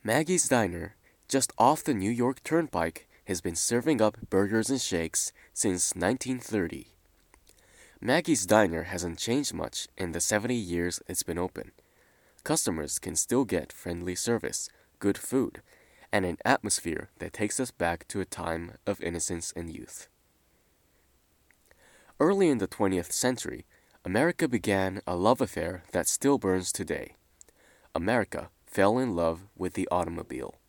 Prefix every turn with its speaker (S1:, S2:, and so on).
S1: Maggie's Diner, just off the New York Turnpike, has been serving up burgers and shakes since 1930. Maggie's Diner hasn't changed much in the 70 years it's been open. Customers can still get friendly service, good food, and an atmosphere that takes us back to a time of innocence and youth. Early in the 20th century, America began a love affair that still burns today. America fell in love with the automobile.